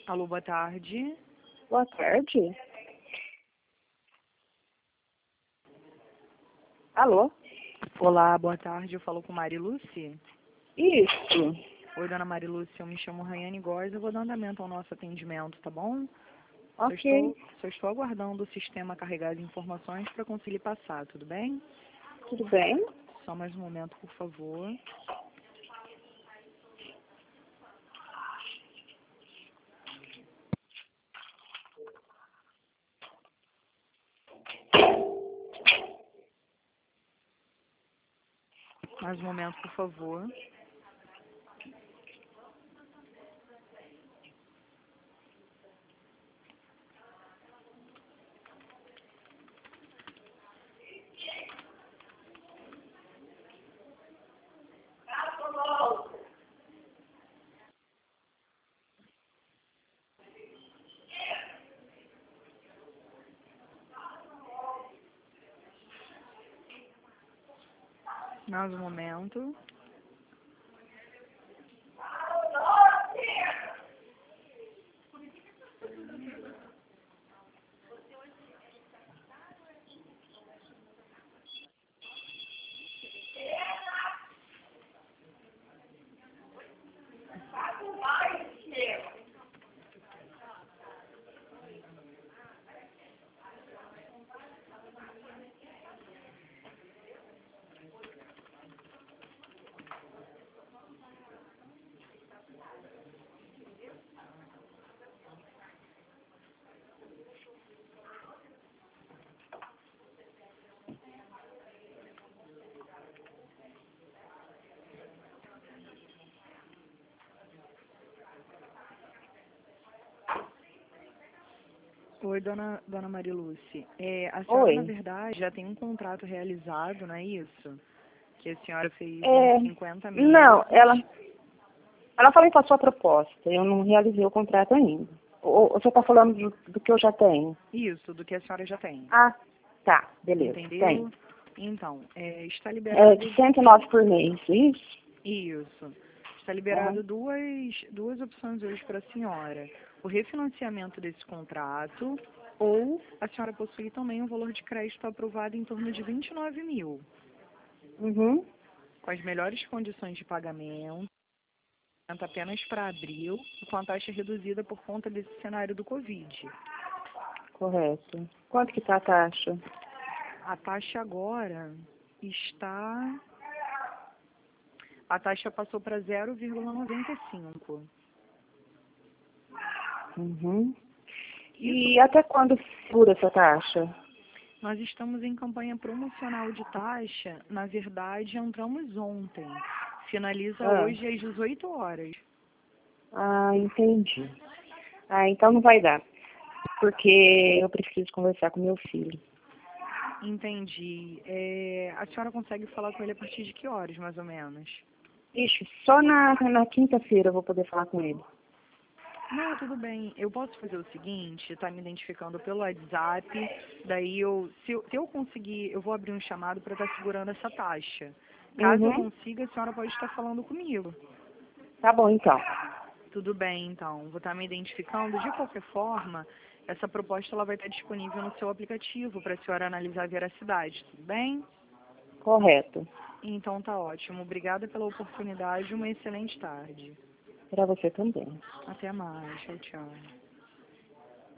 Alô, boa tarde. Boa tarde. Alô? Olá, boa tarde. Eu falo com Mariluce. Isso. Oi, dona Mariluce. Eu me chamo Rayane Góes. Eu vou dar andamento ao nosso atendimento, tá bom? Ok. Só estou aguardando o sistema carregar as informações para conseguir passar, tudo bem? Tudo bem? Só mais um momento, por favor. Mais um momento, por favor. Mais um momento. Oi, dona Mariluce. A senhora, na Oi. verdade, já tem um contrato realizado, não é isso? Que a senhora fez É, em 50 não, meses. ela falou com a sua proposta. Eu não realizei o contrato ainda. Você está falando do que eu já tenho? Isso, do que a senhora já tem. Ah, tá. Beleza. Entendeu? Tem. Então, está É de liberado 109 por mês, isso? isso. Está Aham. liberado duas opções hoje para a senhora. O refinanciamento desse contrato ou a senhora possui também um valor de crédito aprovado em torno de 29 mil, Uhum. com as melhores condições de pagamento, apenas para abril, e com a taxa reduzida por conta desse cenário do Covid. Correto. Quanto que tá a taxa? A taxa agora está... A taxa passou para 0,95. Uhum. Isso, E até quando segura essa taxa? nós estamos em campanha promocional de taxa. Na verdade, entramos ontem. Finaliza Ah, hoje às 18 horas. entendi. Então não vai dar. Porque eu preciso conversar com meu filho. Entendi. A senhora consegue falar com ele a partir de que horas, mais ou menos? Ixi, só na quinta-feira eu vou poder falar com ele. Não, tudo bem. Eu posso fazer o seguinte, tá me identificando pelo WhatsApp, daí se eu conseguir, eu vou abrir um chamado para estar segurando essa taxa. Caso eu Uhum. consiga, a senhora pode estar falando comigo. Tá bom, então. Tudo bem, então. Vou estar me identificando. De qualquer forma, essa proposta ela vai estar disponível no seu aplicativo para a senhora analisar a veracidade, tudo bem? Correto. Então tá ótimo. Obrigada pela oportunidade. Uma excelente tarde. Para você também. Até mais. Tchau, tchau.